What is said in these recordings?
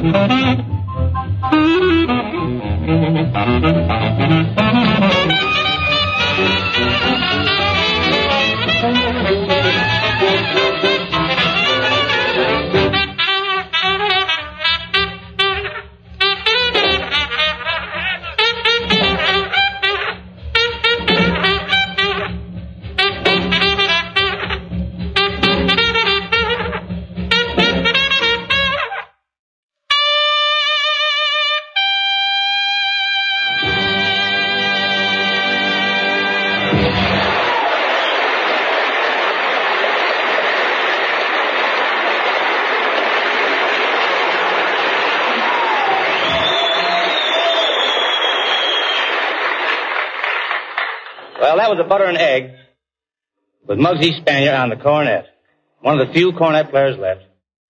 Well, that was a butter and egg with Muggsy Spanier on the cornet. One of the few cornet players left.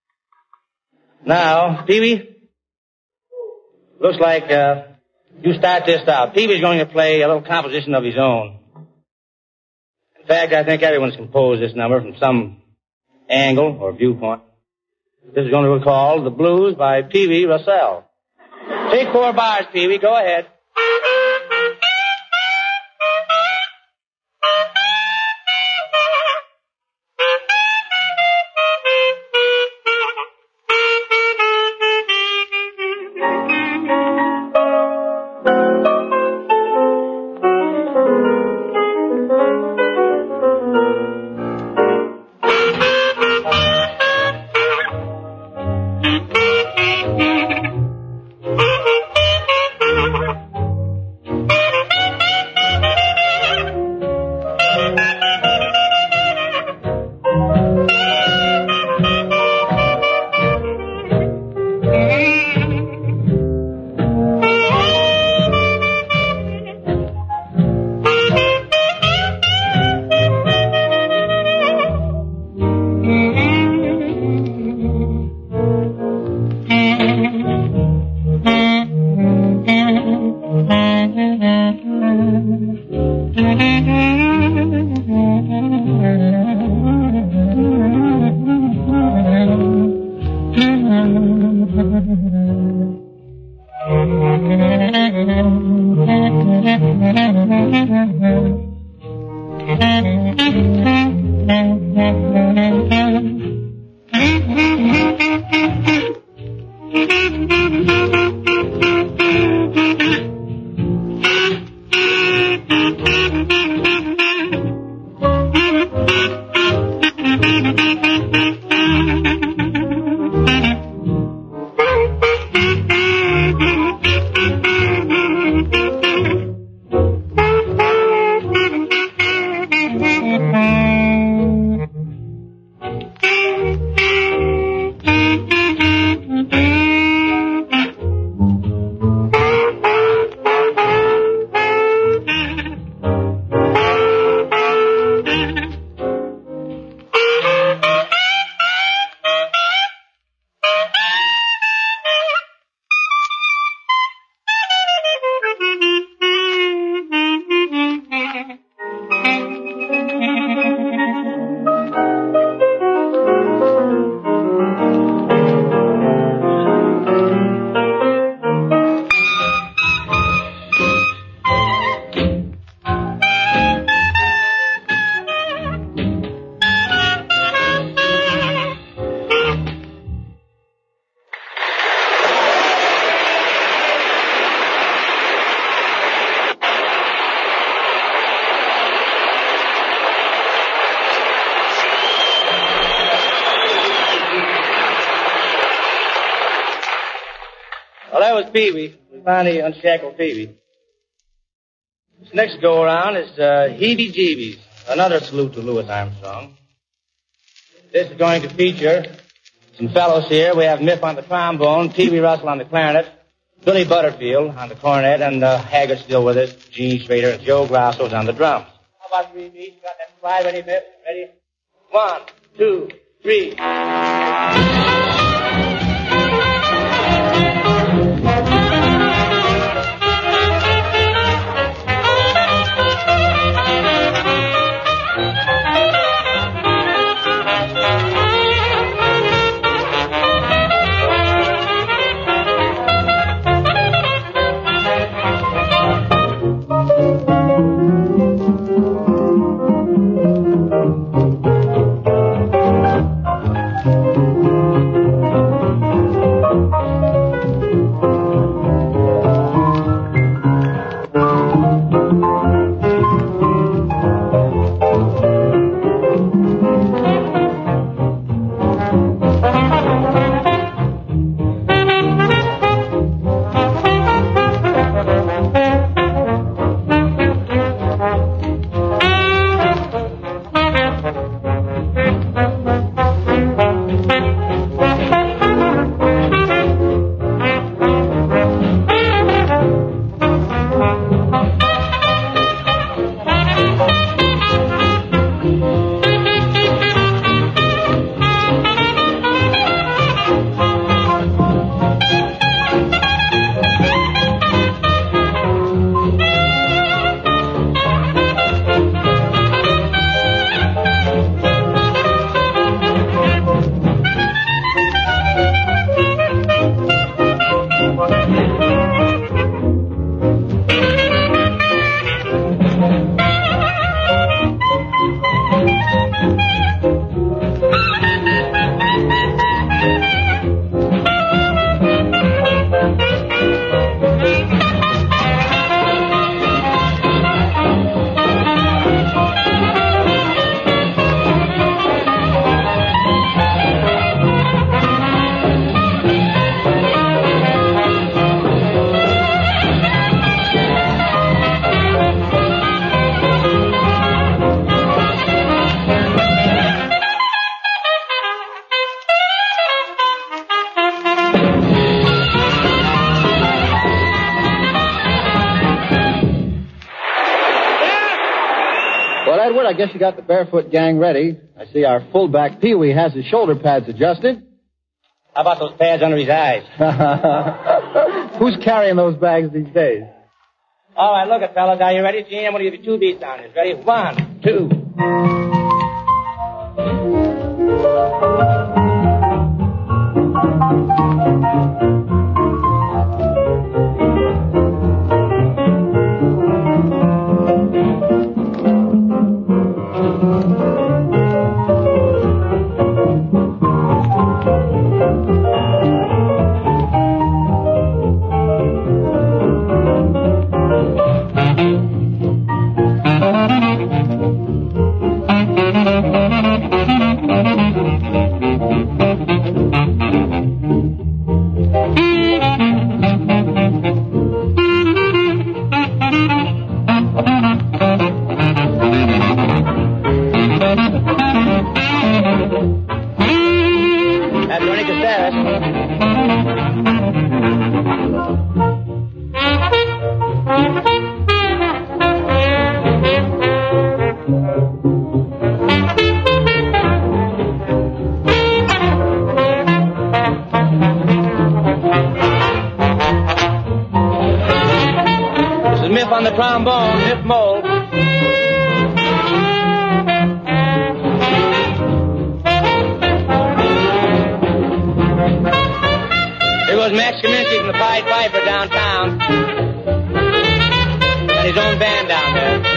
Now, Pee-wee, looks like you start this out. Pee-wee's going to play a little composition of his own. In fact, I think everyone's composed this number from some angle or viewpoint. This is going to be called The Blues by Pee-wee Russell. Take 4 bars, Pee-wee. Go ahead. Well, that was Pee-wee. We finally unshackled Pee-wee. This next go-around is Heebie-Jeebies, another salute to Louis Armstrong. This is going to feature some fellows here. We have Miff on the trombone, Pee-wee Russell on the clarinet, Billy Butterfield on the cornet, and Haggard still with us, Gene Schrader, and Joe Grasso's on the drums. How about we each got that slide ready, Miff? Ready? 1, 2, 3. Well, Edward, I guess you got the Barefoot Gang ready. I see our fullback Pee-wee has his shoulder pads adjusted. How about those pads under his eyes? Who's carrying those bags these days? All right, look it, fellas. Are you ready? Gene, I'm going to give you 2 beats on this. Ready? 1, 2. On the trombone, Miff Mole. There was Max Kaminsky from the Pied Piper downtown. And his own band down there.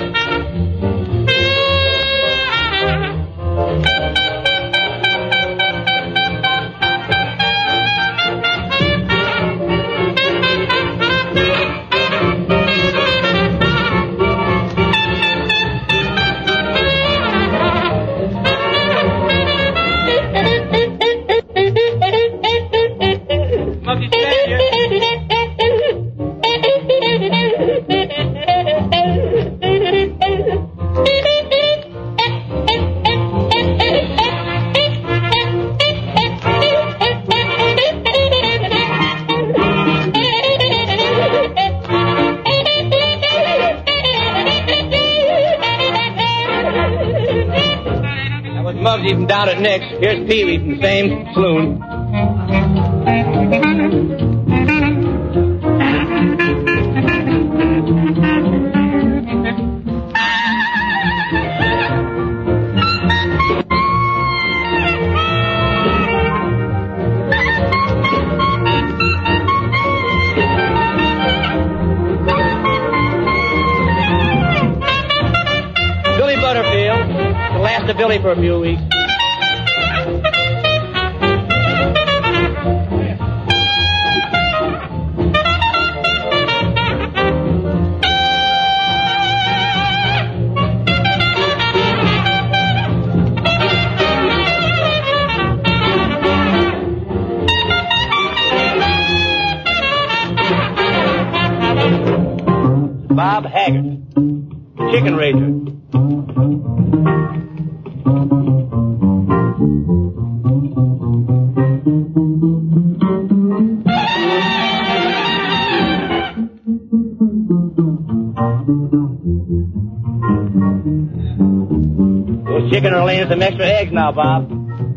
Muggsy from down at Nick's. Here's Pee-wee from the same saloon. Billy Butterfield. The last of Billy for a few weeks. Bob Haggart, Chicken Raiser. Those chicken are laying some extra eggs now, Bob.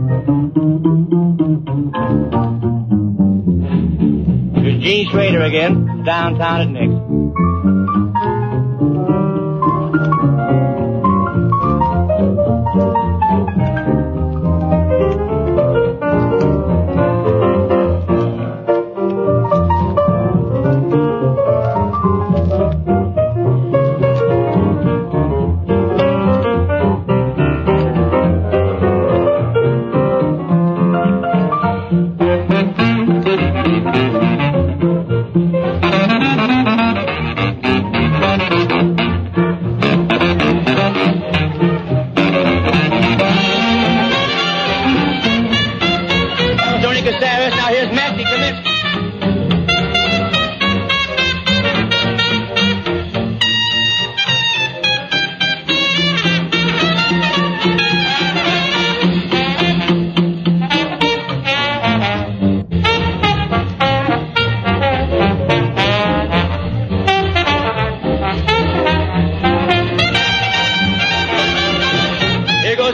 Here's Gene Schrader again, downtown at Nick's.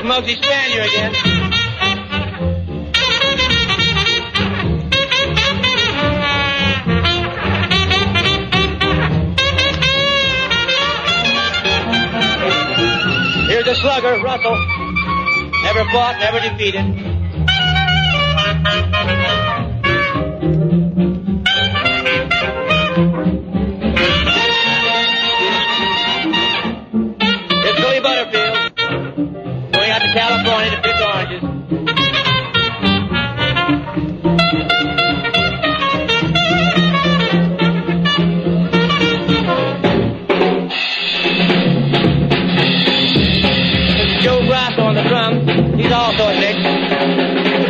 Muggsy Spanier again. Here's the slugger, Russell. Never fought, never defeated. Here's Billy Butterfield, going out to California to pick oranges. There's Joe Grasso on the drums. He's also a Nick.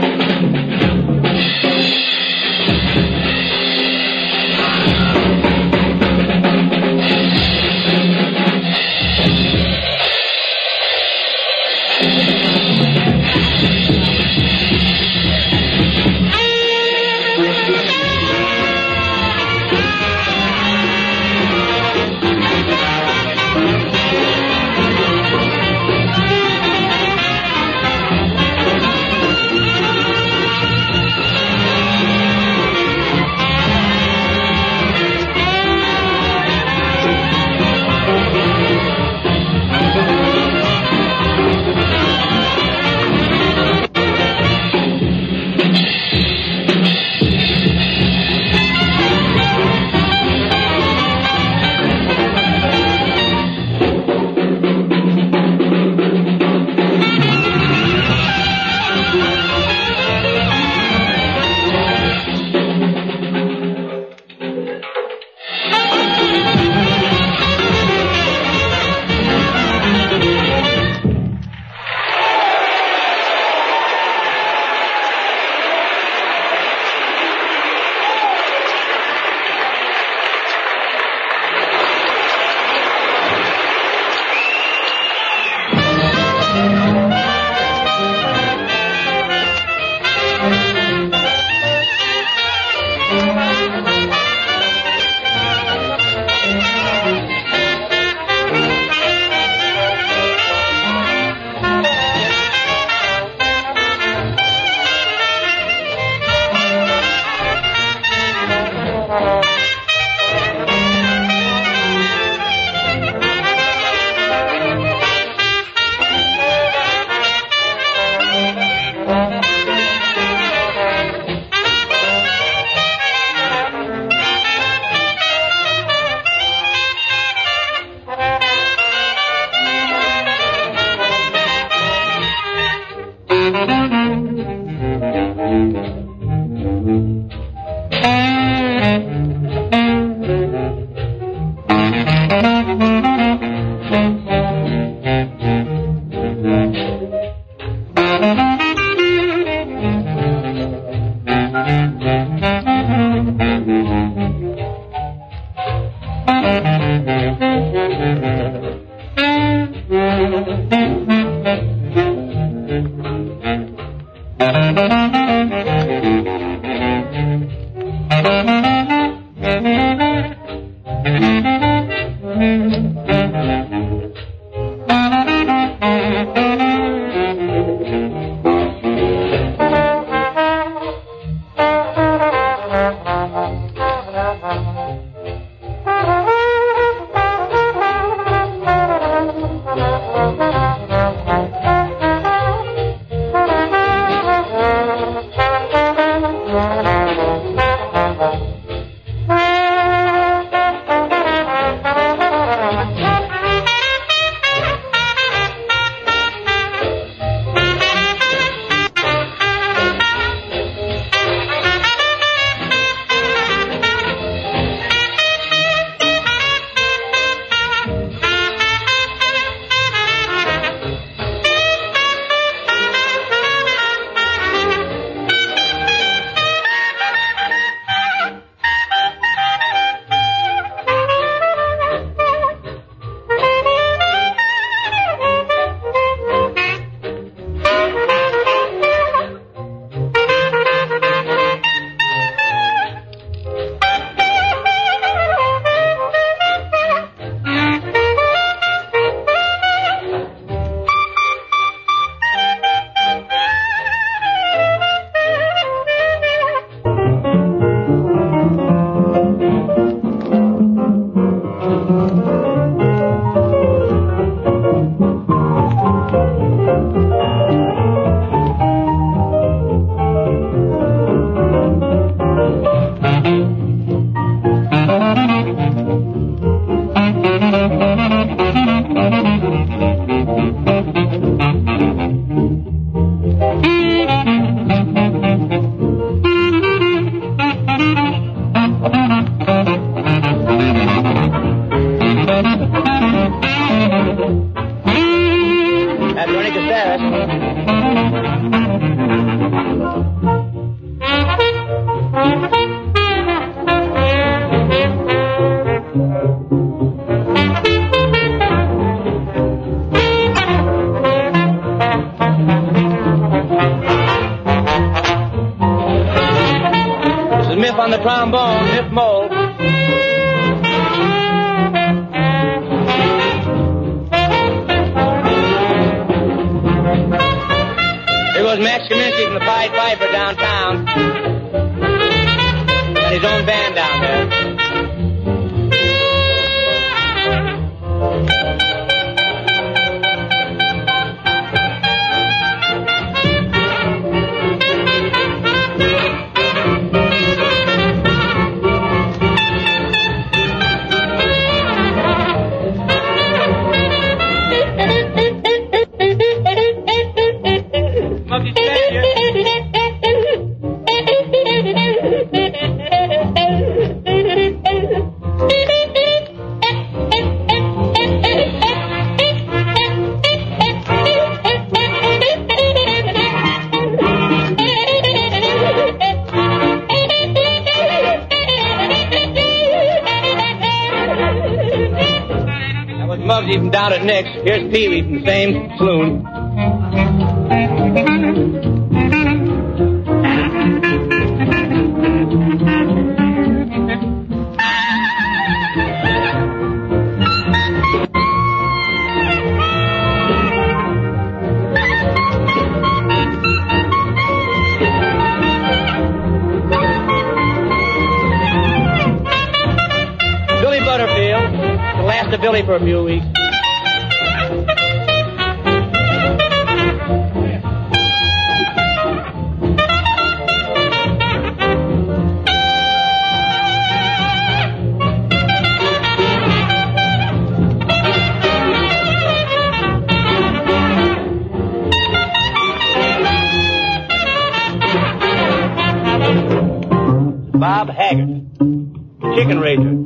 That's Ernie Caceres. This is Miff on the trombone, Miff Mole. Here goes Max Kaminsky from the Pied Piper downtown. Got his own band down there. Muggsy Spanier. That was Muggsy from down at Nick's. Here's Pee Wee from the same saloon. Billy Butterfield, the last of Billy for a few weeks. Bob Haggart, Chicken Raiser.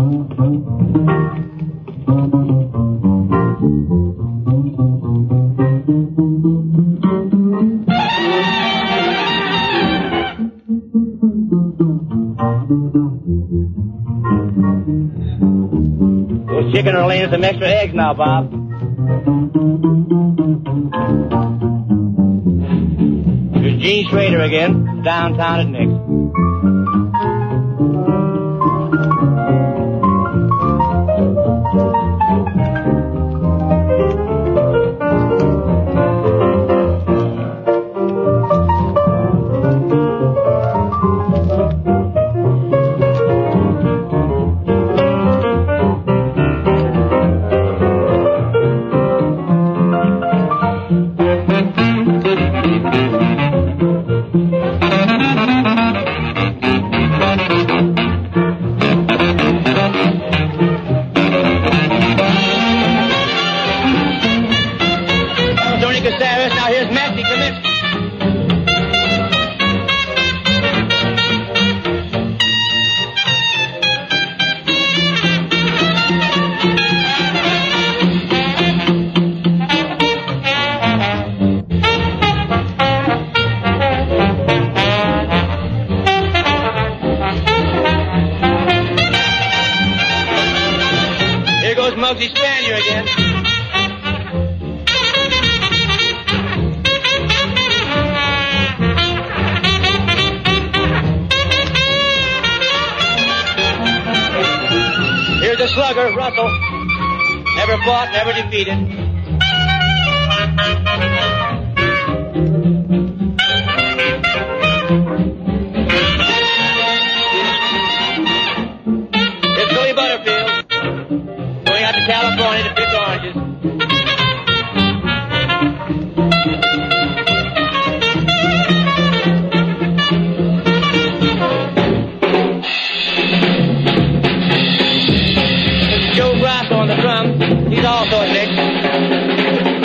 Those chicken are laying some extra eggs now, Bob. Here's Gene Schrader again, downtown at Nick's. Now here's Maxie Kaminsky. Here goes Muggsy Spanier again. Here's the slugger, Russell. Never fought, never defeated. Here's Billy Butterfield, going out to California to pick oranges. Joe Grasso on the drums. He's also a Dick.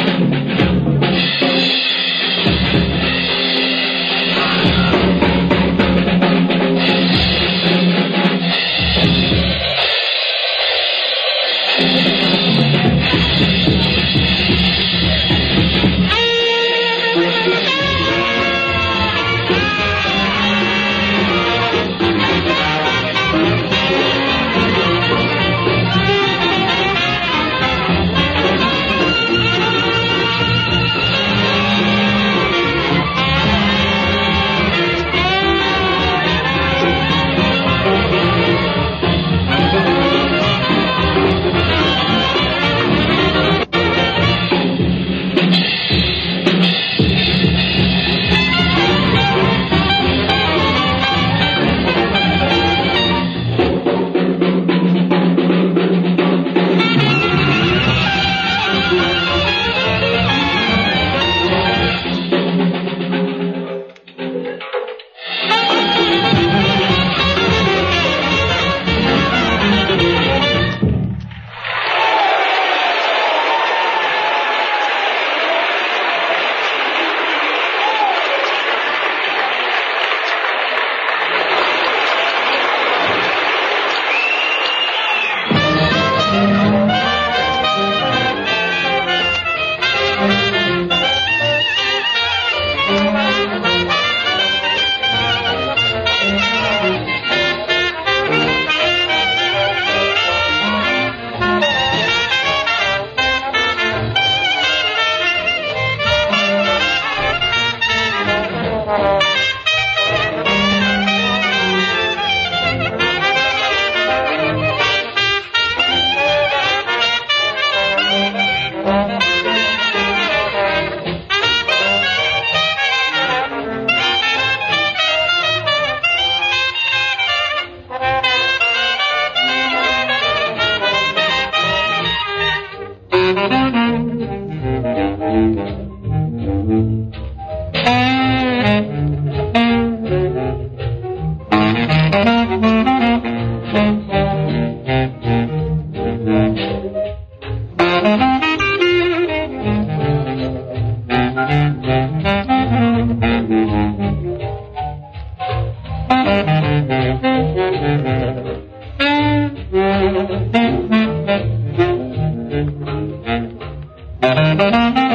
Thank you.